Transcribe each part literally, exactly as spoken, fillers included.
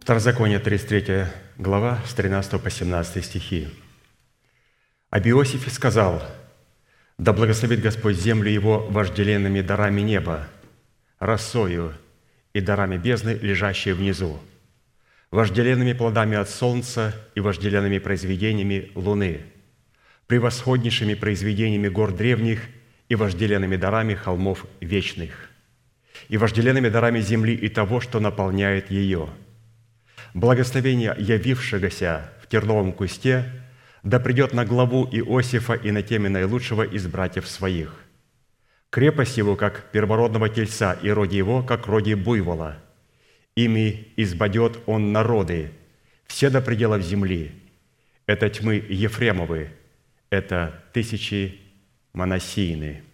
Второзаконие, тридцать третья глава, с тринадцатого по семнадцатый стихи. «Об Иосифе сказал: да благословит Господь землю его вожделенными дарами неба, росою и дарами бездны, лежащие внизу, вожделенными плодами от солнца и вожделенными произведениями луны, превосходнейшими произведениями гор древних и вожделенными дарами холмов вечных, и вожделенными дарами земли и того, что наполняет ее. Благословение явившегося в терновом кусте да придет на главу Иосифа и на теме наилучшего из братьев своих. Крепость его, как первородного тельца, и роди его, как роди буйвола. Ими избадет он народы, все до пределов земли. Это тьмы Ефремовы, это тысячи Манассийны».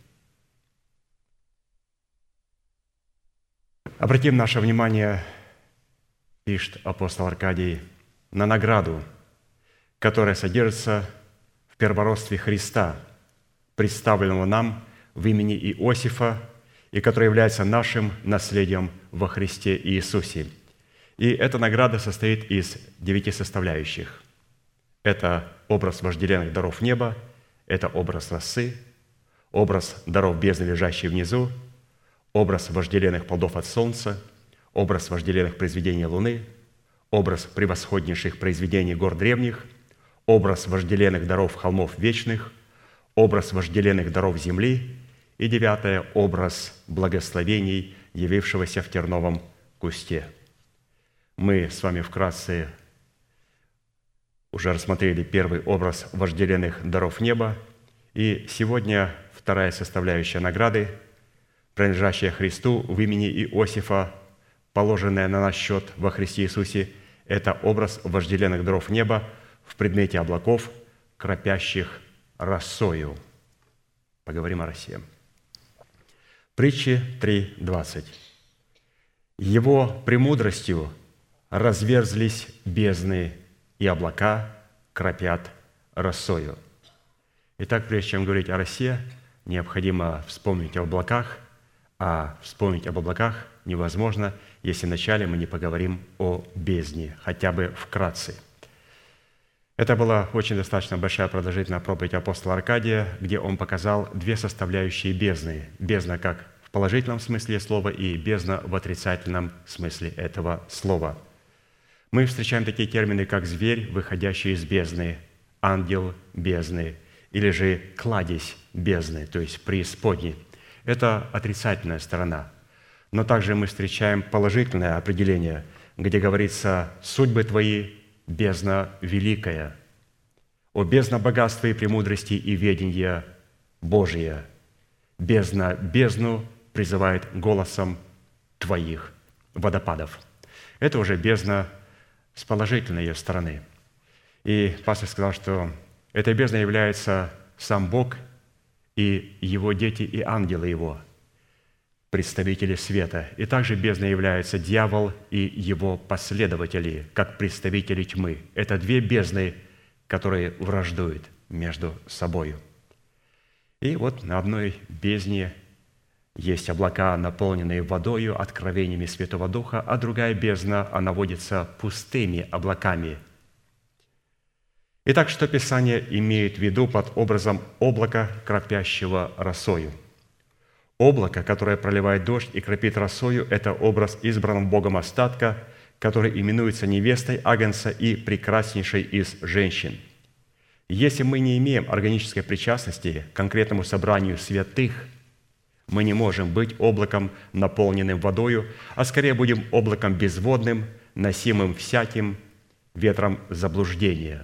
Обратим наше внимание, пишет апостол Аркадий, на награду, которая содержится в первородстве Христа, представленного нам в имени Иосифа, и которая является нашим наследием во Христе Иисусе. И эта награда состоит из девяти составляющих. Это образ вожделенных даров неба, это образ росы, образ даров бездны, лежащей внизу, образ вожделенных плодов от солнца, образ вожделенных произведений луны, образ превосходнейших произведений гор древних, образ вожделенных даров холмов вечных, образ вожделенных даров земли и девятое – образ благословений, явившегося в терновом кусте. Мы с вами вкратце уже рассмотрели первый образ вожделенных даров неба, и сегодня вторая составляющая награды, принадлежащая Христу в имени Иосифа, положенная на наш счет во Христе Иисусе, это образ вожделенных даров неба в предмете облаков, кропящих росою. Поговорим о росе. Притчи три двадцать. «Его премудростью разверзлись бездны, и облака кропят росою». Итак, прежде чем говорить о росе, необходимо вспомнить об облаках, а вспомнить об облаках невозможно, если вначале мы не поговорим о бездне, хотя бы вкратце. Это была очень достаточно большая продолжительная проповедь апостола Аркадия, где он показал две составляющие бездны. Бездна как в положительном смысле слова и бездна в отрицательном смысле этого слова. Мы встречаем такие термины, как «зверь, выходящий из бездны», «ангел бездны» или же «кладезь бездны», то есть «преисподней». Это отрицательная сторона. Но также мы встречаем положительное определение, где говорится «судьбы твои, бездна великая, о бездна богатства и премудрости и ведения Божия, бездна бездну призывает голосом твоих водопадов». Это уже бездна с положительной ее стороны. И пастор сказал, что этой бездной является сам Бог и Его дети и ангелы Его, представители света. И также бездной является дьявол и его последователи, как представители тьмы. Это две бездны, которые враждуют между собою. И вот на одной бездне есть облака, наполненные водою, откровениями Святого Духа, а другая бездна, она водится пустыми облаками. Итак, что Писание имеет в виду под образом облака, кропящего росою? Облако, которое проливает дождь и кропит росою, это образ избранного Богом остатка, который именуется невестой Агнца и прекраснейшей из женщин. Если мы не имеем органической причастности к конкретному собранию святых, мы не можем быть облаком, наполненным водою, а скорее будем облаком безводным, носимым всяким ветром заблуждения.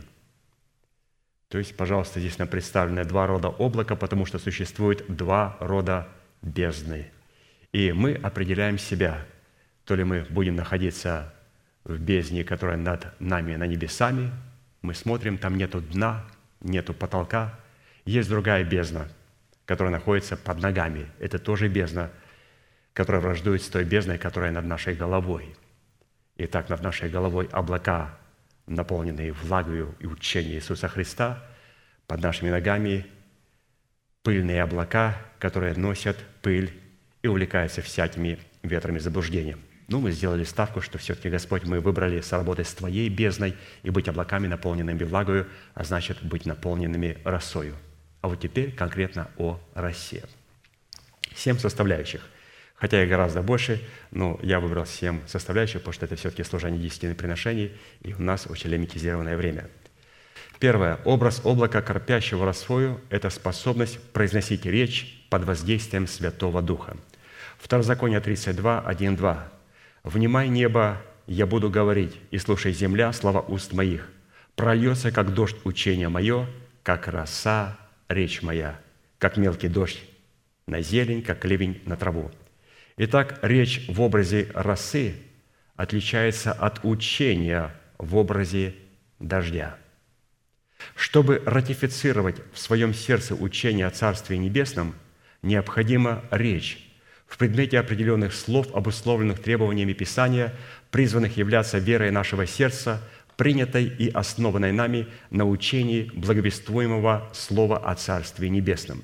То есть, пожалуйста, здесь нам представлены два рода облака, потому что существует два рода бездны. И мы определяем себя, то ли мы будем находиться в бездне, которая над нами, на небесами, мы смотрим, там нету дна, нету потолка. Есть другая бездна, которая находится под ногами. Это тоже бездна, которая враждует с той бездной, которая над нашей головой. Итак, над нашей головой облака, наполненные влагою и учением Иисуса Христа, под нашими ногами пыльные облака, которые носят пыль и увлекаются всякими ветрами заблуждения. Ну, мы сделали ставку, что все-таки, Господь, мы выбрали соработать с Твоей бездной и быть облаками, наполненными влагою, а значит, быть наполненными росою. А вот теперь конкретно о росе. Семь составляющих. Хотя и гораздо больше, но я выбрал семь составляющих, потому что это все-таки служение десятины приношений, и у нас очень лимитизированное время. Первое. Образ облака, кропящего росою – это способность произносить речь под воздействием Святого Духа. Второзаконие тридцать два, один, два. «Внимай, небо, я буду говорить, и слушай, земля, слова уст моих. Прольется, как дождь, учение мое, как роса, речь моя, как мелкий дождь на зелень, как ливень на траву». Итак, речь в образе росы отличается от учения в образе дождя. Чтобы ратифицировать в своем сердце учение о Царстве Небесном, необходима речь в предмете определенных слов, обусловленных требованиями Писания, призванных являться верой нашего сердца, принятой и основанной нами на учении благовествуемого Слова о Царстве Небесном.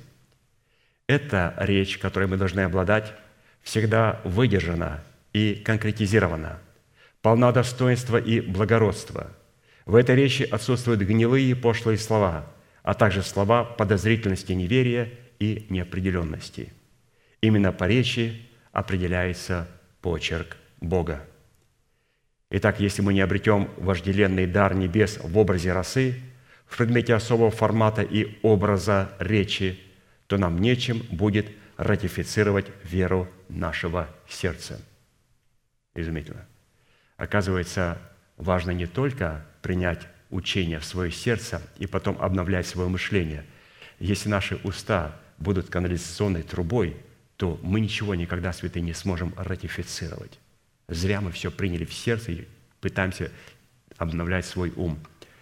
Эта речь, которой мы должны обладать, всегда выдержана и конкретизирована, полна достоинства и благородства. В этой речи отсутствуют гнилые и пошлые слова, а также слова подозрительности, неверия и неопределенности. Именно по речи определяется почерк Бога. Итак, если мы не обретем вожделенный дар небес в образе росы, в предмете особого формата и образа речи, то нам нечем будет ратифицировать веру нашего сердца. Изумительно. Оказывается, важно не только принять учение в свое сердце и потом обновлять свое мышление. Если наши уста будут канализационной трубой, то мы ничего никогда, святые, не сможем ратифицировать. Зря мы все приняли в сердце и пытаемся обновлять свой ум.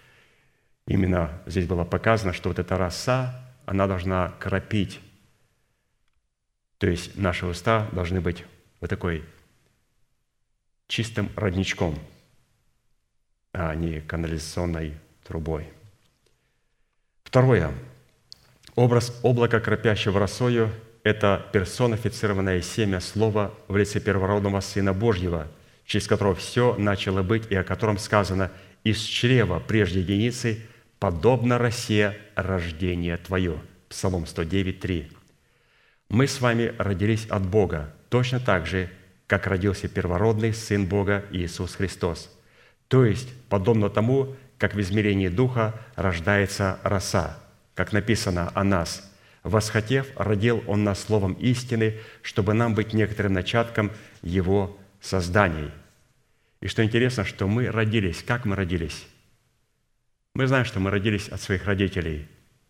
Именно здесь было показано, что вот эта роса, она должна кропить. То есть наши уста должны быть вот такой чистым родничком, а не канализационной трубой. Второе. Образ облака, кропящего росою – это персонифицированное семя Слова в лице первородного Сына Божьего, через которого все начало быть и о котором сказано: «Из чрева прежде единицы, подобно росе рождение Твое». Псалом сто девять, три. Мы с вами родились от Бога точно так же, как родился первородный Сын Бога Иисус Христос. То есть, подобно тому, как в измерении Духа рождается роса, как написано о нас: «Восхотев, родил Он нас словом истины, чтобы нам быть некоторым начатком Его созданий». И что интересно, что мы родились. Как мы родились? Мы знаем, что мы родились от своих родителей.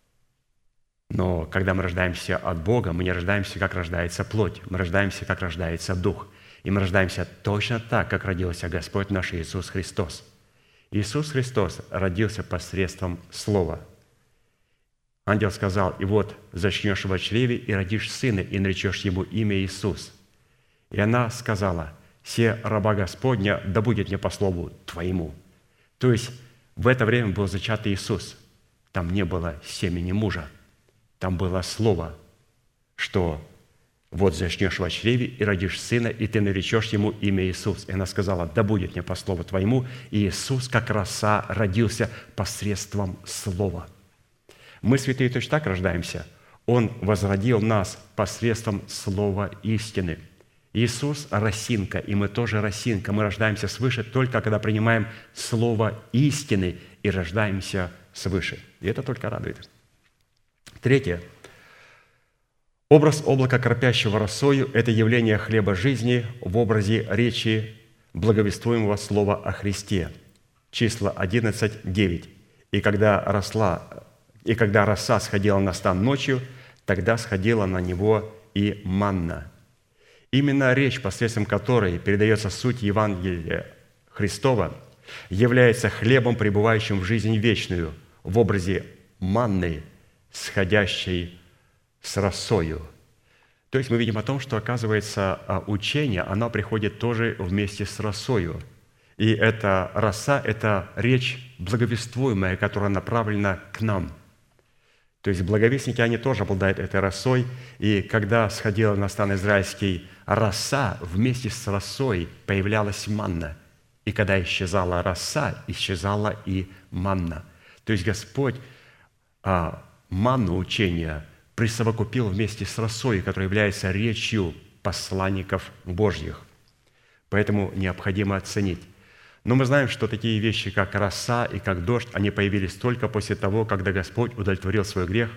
Но когда мы рождаемся от Бога, мы не рождаемся, как рождается плоть. Мы рождаемся, как рождается Дух. И мы рождаемся точно так, как родился Господь наш Иисус Христос. Иисус Христос родился посредством Слова. Ангел сказал: «И вот зачнешь во чреве, и родишь сына, и наречешь ему имя Иисус». И она сказала: «Се раба Господня, да будет мне по слову Твоему». То есть в это время был зачат Иисус. Там не было семени мужа. Там было слово, что вот зачнешь во чреве, и родишь сына, и ты наречешь ему имя Иисус. И она сказала: «Да будет мне по слову Твоему». И Иисус, как роса, родился посредством слова. Мы, святые, точно так рождаемся. Он возродил нас посредством слова истины. Иисус – росинка, и мы тоже росинка. Мы рождаемся свыше только когда принимаем слово истины и рождаемся свыше. И это только радует. Третье. Образ облака, кропящего росою – это явление хлеба жизни в образе речи благовествуемого слова о Христе. Числа одиннадцать, девять. «И когда росла, и когда роса сходила на стан ночью, тогда сходила на него и манна». Именно речь, посредством которой передается суть Евангелия Христова, является хлебом, пребывающим в жизнь вечную, в образе манны, сходящей с росою. То есть мы видим о том, что, оказывается, учение, оно приходит тоже вместе с росою. И эта роса – это речь благовествуемая, которая направлена к нам. То есть благовестники, они тоже обладают этой росой. И когда сходила на стан израильский роса, вместе с росой появлялась манна. И когда исчезала роса, исчезала и манна. То есть Господь а, манну учения присовокупил вместе с росой, которая является речью посланников Божьих. Поэтому необходимо оценить. Но мы знаем, что такие вещи, как роса и как дождь, они появились только после того, когда Господь удовлетворил свой грех,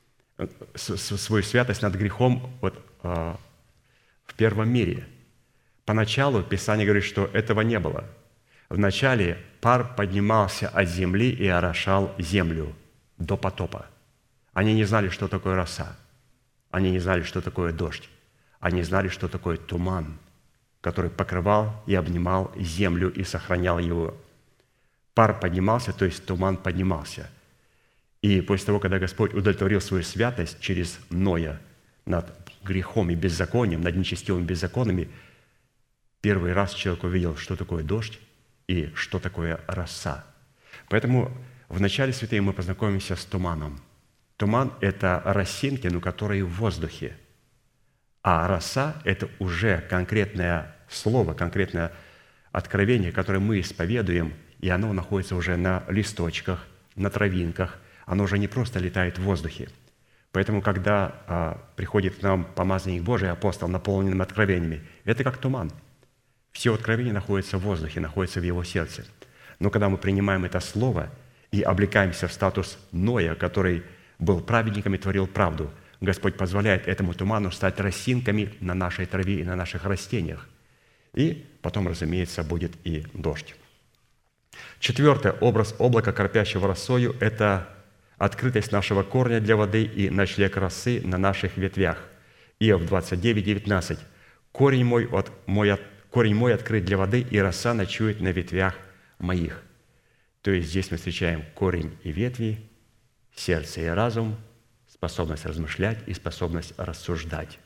свою святость над грехом вот, э, в первом мире. Поначалу Писание говорит, что этого не было. Вначале пар поднимался от земли и орошал землю до потопа. Они не знали, что такое роса. Они не знали, что такое дождь. Они знали, что такое туман, который покрывал и обнимал землю и сохранял его. Пар поднимался, то есть туман поднимался. И после того, когда Господь удовлетворил свою святость через Ноя над грехом и беззаконием, над нечестивыми беззакониями, первый раз человек увидел, что такое дождь и что такое роса. Поэтому в начале, святые, мы познакомимся с туманом. Туман – это росинки, но которые в воздухе. А роса – это уже конкретное слово, конкретное откровение, которое мы исповедуем, и оно находится уже на листочках, на травинках. Оно уже не просто летает в воздухе. Поэтому, когда а, приходит к нам помазанник Божий, апостол, наполненным откровениями, это как туман. Все откровения находятся в воздухе, находятся в его сердце. Но когда мы принимаем это слово и облекаемся в статус Ноя, который был праведником и творил правду, Господь позволяет этому туману стать росинками на нашей траве и на наших растениях. И потом, разумеется, будет и дождь. Четвертое. Образ облака, кропящего росою – это открытость нашего корня для воды и ночлег росы на наших ветвях. Иов двадцать девять, девятнадцать. «Корень мой, от, мой, от, корень мой открыт для воды, и роса ночует на ветвях моих». То есть здесь мы встречаем корень и ветви, сердце и разум, способность размышлять и способность рассуждать.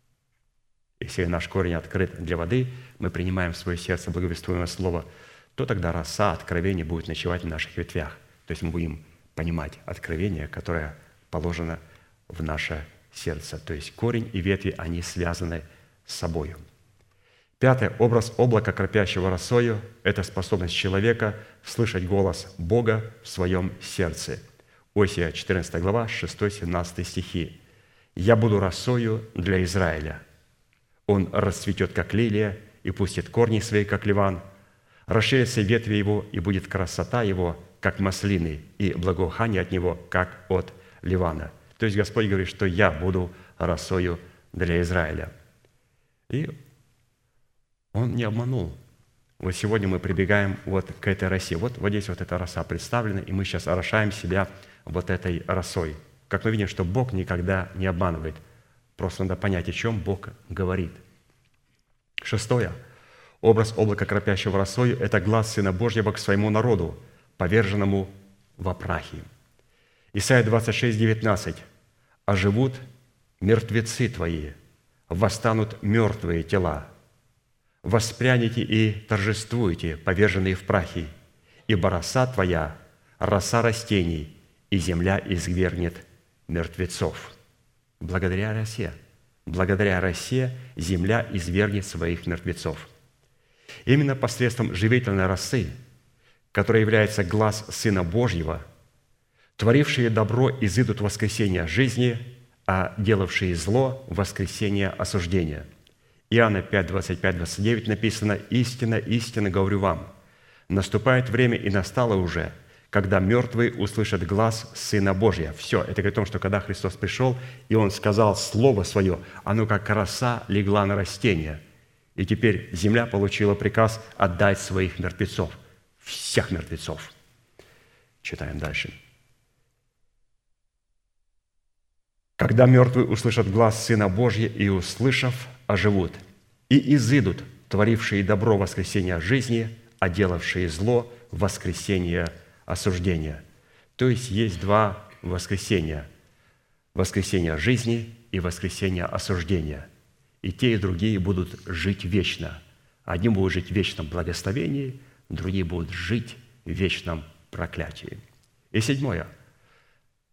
Если наш корень открыт для воды, мы принимаем в свое сердце благовествуемое слово, то тогда роса откровения будет ночевать на наших ветвях. То есть мы будем понимать откровение, которое положено в наше сердце. То есть корень и ветви, они связаны с собой. Пятое. Образ облака, кропящего росою – это способность человека слышать голос Бога в своем сердце. Осия четырнадцатая глава, шестой-семнадцатый стихи. «Я буду росою для Израиля. Он расцветет, как лилия, и пустит корни свои, как ливан. Расширятся ветви его, и будет красота его, как маслины, и благоухание от него, как от ливана». То есть Господь говорит, что «я буду росою для Израиля». И Он не обманул. Вот сегодня мы прибегаем вот к этой росе. Вот, вот здесь вот эта роса представлена, и мы сейчас орошаем себя вот этой росой. Как мы видим, что Бог никогда не обманывает. Просто надо понять, о чем Бог говорит. Шестое. Образ облака, кропящего росою – это глаз Сына Божьего к своему народу, поверженному во прахе. Исайя двадцать шесть, девятнадцать. «Оживут мертвецы твои, восстанут мертвые тела. Воспрянете и торжествуете, поверженные в прахе, ибо роса твоя – роса растений, и земля извергнет мертвецов». Благодаря росе, благодаря росе земля извергнет своих мертвецов. Именно посредством живительной росы, которая является глаз Сына Божьего, творившие добро изыдут в воскресение жизни, а делавшие зло – в воскресение осуждения. Иоанна пять, двадцать пять, двадцать девять написано: «Истинно, истинно говорю вам, наступает время, и настало уже, когда мертвые услышат глас Сына Божия». Все, это говорит о том, что когда Христос пришел, и Он сказал Слово Свое, оно как роса легла на растение. И теперь земля получила приказ отдать своих мертвецов, всех мертвецов. Читаем дальше. «Когда мертвые услышат глас Сына Божия, и, услышав, оживут, и изыдут, творившие добро в воскресение жизни, а делавшие зло в воскресение осуждения». То есть есть два воскресения. Воскресение жизни и воскресение осуждения. И те, и другие будут жить вечно. Одни будут жить в вечном благословении, другие будут жить в вечном проклятии. И седьмое.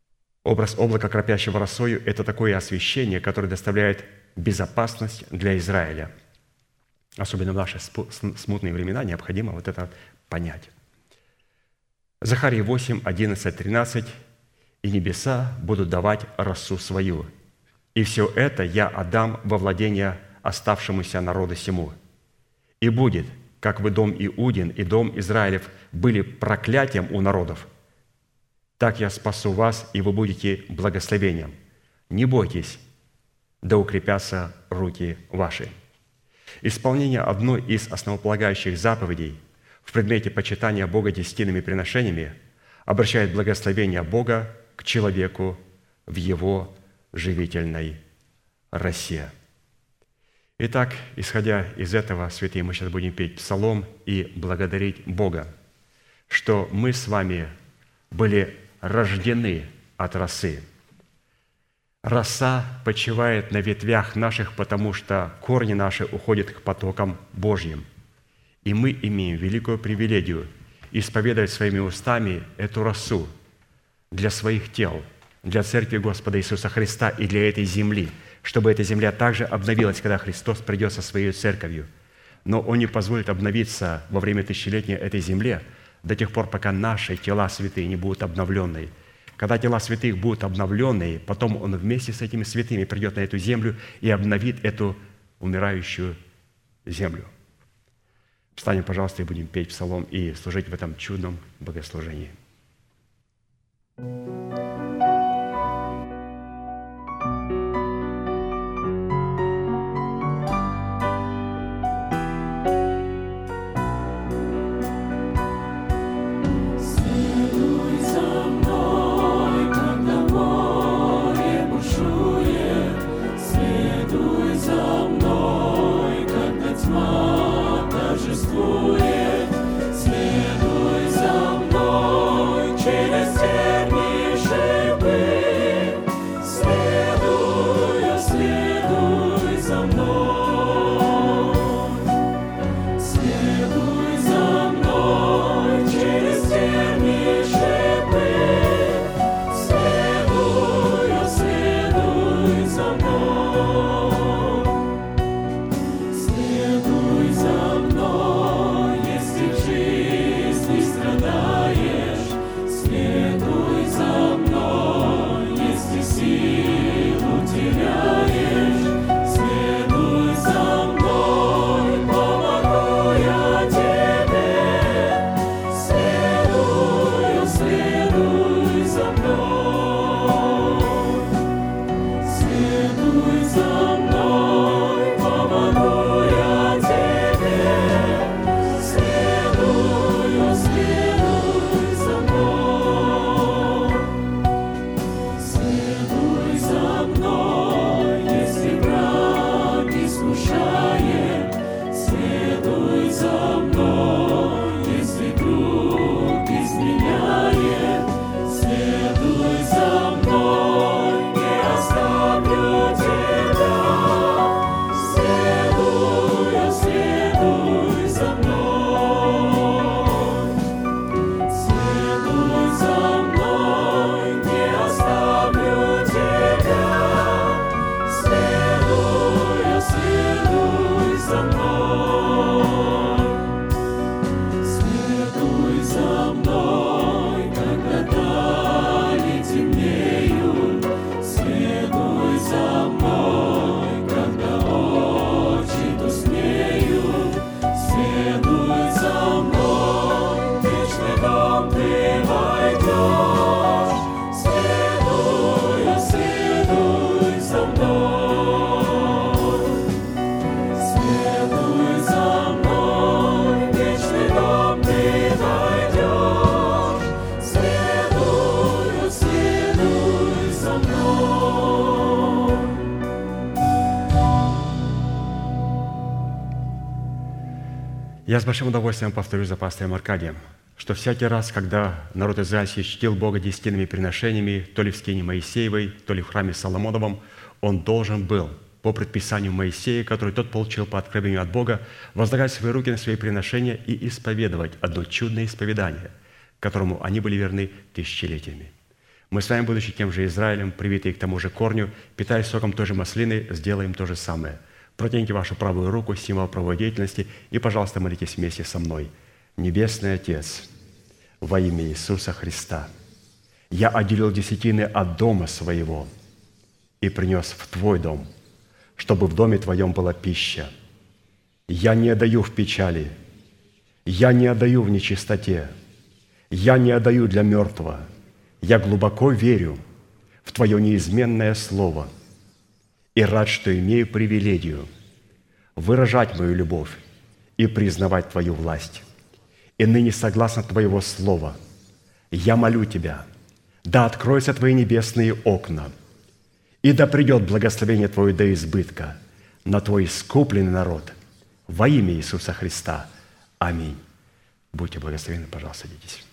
Образ облака, кропящего росою, – это такое освещение, которое доставляет безопасность для Израиля. Особенно в наши смутные времена необходимо вот это понять. Захарии восемь, одиннадцать, тринадцать. «И небеса будут давать росу свою, и все это я отдам во владение оставшемуся народу сему. И будет, как вы, дом Иудин и дом Израилев, были проклятием у народов, так я спасу вас, и вы будете благословением. Не бойтесь, да укрепятся руки ваши». Исполнение одной из основополагающих заповедей в предмете почитания Бога десятинными приношениями обращает благословение Бога к человеку в его живительной росе. Итак, исходя из этого, святые, мы сейчас будем петь псалом и благодарить Бога, что мы с вами были рождены от росы. Роса почивает на ветвях наших, потому что корни наши уходят к потокам Божьим. И мы имеем великую привилегию исповедовать своими устами эту росу для своих тел, для Церкви Господа Иисуса Христа и для этой земли, чтобы эта земля также обновилась, когда Христос придет со своей Церковью. Но Он не позволит обновиться во время тысячелетия этой земле до тех пор, пока наши тела святые не будут обновленные. Когда тела святых будут обновленные, потом Он вместе с этими святыми придет на эту землю и обновит эту умирающую землю. Встанем, пожалуйста, и будем петь псалом и служить в этом чудном богослужении. Я с большим удовольствием повторю за пастором Аркадием, что всякий раз, когда народ израильский чтил Бога десятинными приношениями, то ли в скине Моисеевой, то ли в храме Соломоновом, он должен был, по предписанию Моисея, который тот получил по откровению от Бога, возлагать свои руки на свои приношения и исповедовать одно чудное исповедание, которому они были верны тысячелетиями. Мы с вами, будучи тем же Израилем, привитые к тому же корню, питаясь соком той же маслины, сделаем то же самое. Протяните вашу правую руку, символ правовой деятельности, и, пожалуйста, молитесь вместе со мной. Небесный Отец, во имя Иисуса Христа, я отделил десятины от дома своего и принес в Твой дом, чтобы в доме Твоем была пища. Я не отдаю в печали, я не отдаю в нечистоте, я не отдаю для мертвого. Я глубоко верю в Твое неизменное Слово и рад, что имею привилегию выражать мою любовь и признавать Твою власть. И ныне, согласно Твоего Слова, я молю Тебя, да откроются Твои небесные окна, и да придет благословение Твое до избытка на Твой искупленный народ во имя Иисуса Христа. Аминь. Будьте благословенны, пожалуйста, садитесь.